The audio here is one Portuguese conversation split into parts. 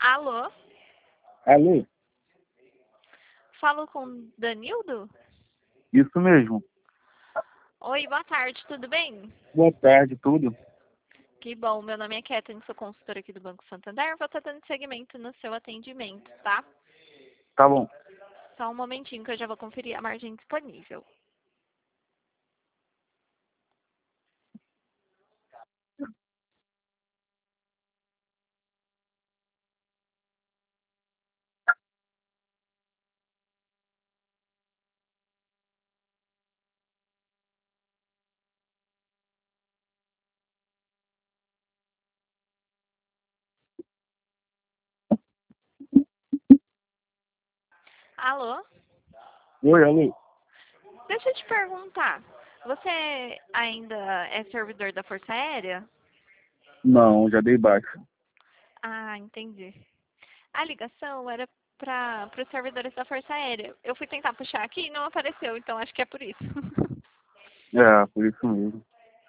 Alô? Alô? Falo com Danildo? Isso mesmo. Oi, boa tarde, tudo bem? Boa tarde, tudo? Que bom, meu nome é Kathleen, sou consultora aqui do Banco Santander. Vou estar dando seguimento no seu atendimento, tá? Tá bom. Só um momentinho que eu já vou conferir a margem disponível. Alô? Oi, alô? Deixa eu te perguntar. Você ainda é servidor da Força Aérea? Não, já dei baixa. Ah, entendi. A ligação era para os servidores da Força Aérea. Eu fui tentar puxar aqui e não apareceu, então acho que é por isso. É, por isso mesmo.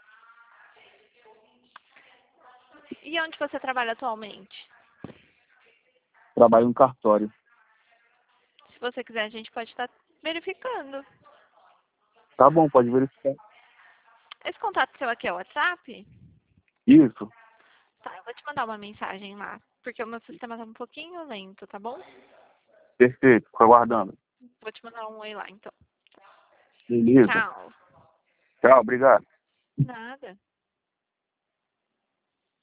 E onde você trabalha atualmente? Trabalho no cartório. Se você quiser, a gente pode estar verificando. Tá bom, pode verificar. Esse contato seu aqui é o WhatsApp? Isso. Tá, eu vou te mandar uma mensagem lá, porque o meu sistema tá um pouquinho lento, tá bom? Perfeito, fico aguardando. Vou te mandar um oi lá, então. Beleza. Tchau. Tchau, obrigado. Nada.